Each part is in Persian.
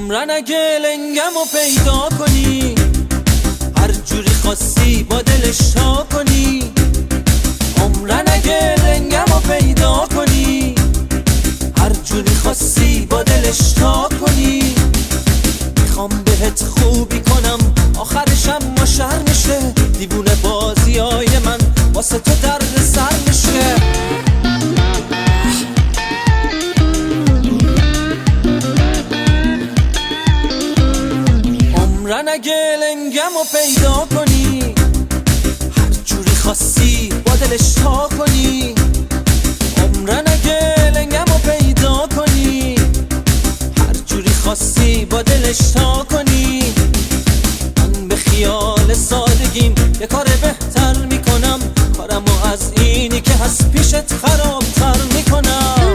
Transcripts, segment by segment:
عمرن اگه لنگمو پیدا کنی، هر جوری خواستی با دلش تا کنی. عمرن اگه لنگمو پیدا کنی، هر جوری خواستی با دلش تا کنی. میخوام بهت خوبی کنم آخرشم ما شر میشه، دیوونه بازیای من واسه تو درد سر میشه. عمرن اگه لنگمو پیدا کنی، هر جوری خواستی با دلش تا کنی. عمرن اگه لنگمو پیدا کنی، هر جوری خواستی با دلش تا کنی. من به خیال سادگیم یه کار بهتر میکنم، کارمو از اینی که هست پیشت خرابتر میکنم.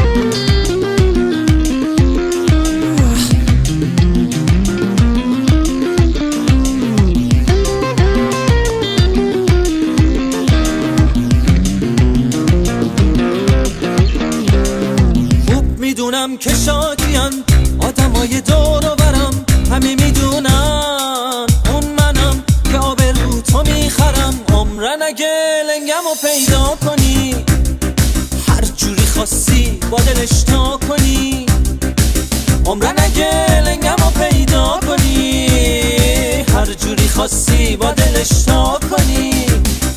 میدونم که شاکیان آدمای دور و برم، همه میدونن اون منم که آبرو تو میخرم. عمرن اگه لنگمو پیدا کنی، هر جوری خواستی با دلش تا کنی. عمرن اگه لنگمو پیدا کنی، هر جوری خواستی با دلش تا کنی.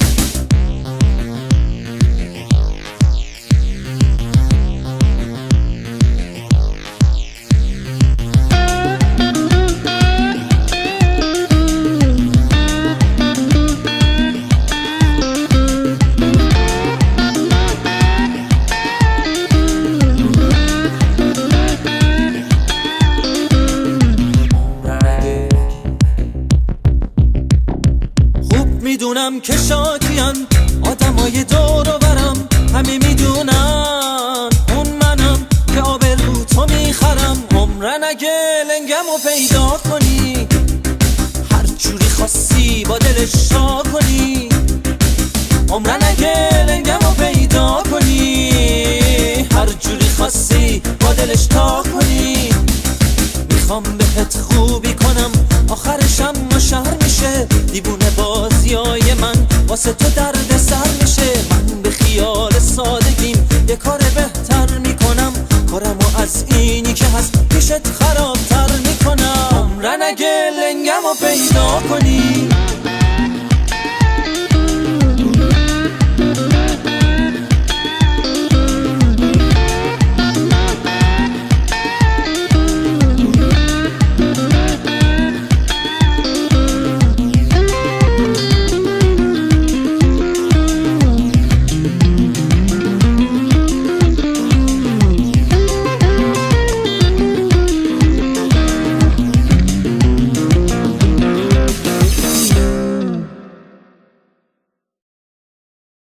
میدونم که شاکیان آدمای دور و برم، همه میدونن اون منم که آبرو تو میخرم. عمرن اگه لنگمو پیدا کنی، هر جوری خواستی با دلش تا کنی. عمرن اگه لنگمو پیدا کنی، هر جوری خواستی با دلش تا کنی. میخوام بهت خوبی کنم آخرشم ما شر میشه، دیوونه بازیای من واسه تو درد سر میشه. من به خیال سادگیم یه کار بهتر میکنم، کارمو از اینی که هست پیشت خرابتر میکنم. عمرن اگه لنگمو پیدا کنی،